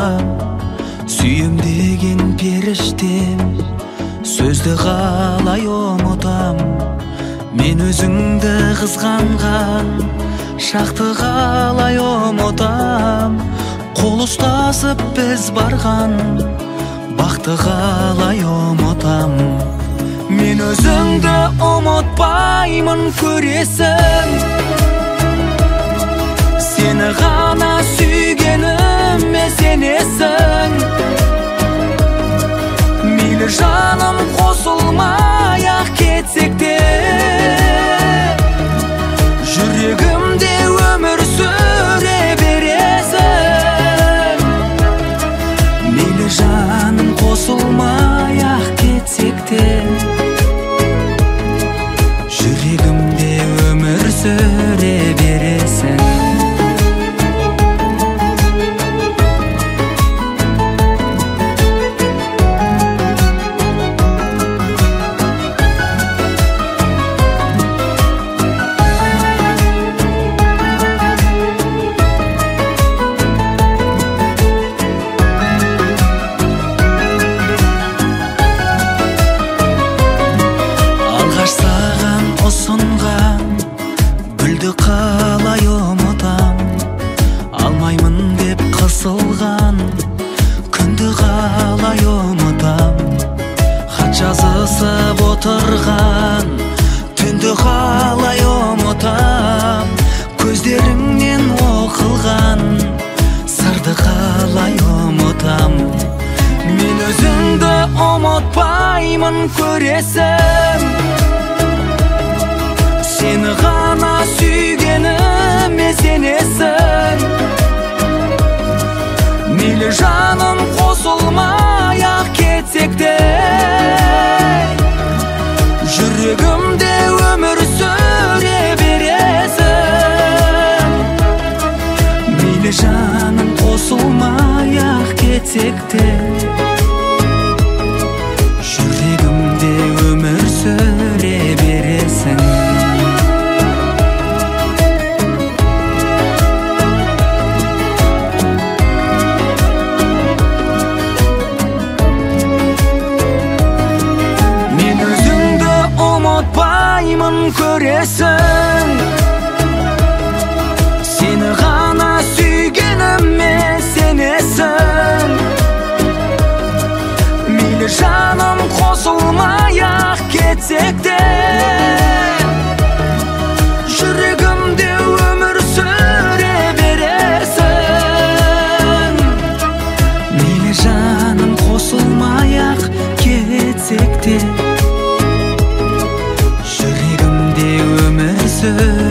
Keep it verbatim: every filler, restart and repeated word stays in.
отам, сүйем деген періштем, сөзді қалай ұмытам. Мен өзіңді қызғанған шақты қалай ұмытам. Қол ұстасып біз барған бақты қалай ұмытам. Мен өзіңді ұмытпаймын, көресің, сені ғана сүйгеніме сенесің. Мейлі жаным қосылмай-ақ кетсек те, жүрегімде өмір сүре бересің. Мейлі жаным қосылмай-ақ кетсек те, жүрегімде өмір сүре бересің. Ұсынған гүлді қалай ұмытам, алмаймын деп қысылған күнді қалай ұмытам. Хат жазысып отырған түнді қалай ұмытам. Көздеріңнен оқылған сырды қалай ұмытам. Мен өзіңді ұмытпаймын, көресің, сені ғана сүйгеніме сенесің. Мейлі жаным қосылмай-ақ кетсек те, жүрегімде өмір сүре бересің. Мейлі жаным қосылмай-ақ кетсек те, жүрегімде өмір сүре бересің. Ұмытпаймын, көресің, сені ғана сүйгеніме сенесің. Мейлі жаным қосылмай-ақ кетсек те, жүрегімде өмір сүре бересің. Мейлі жаным қосылмай-ақ кетсек те, өмір сүре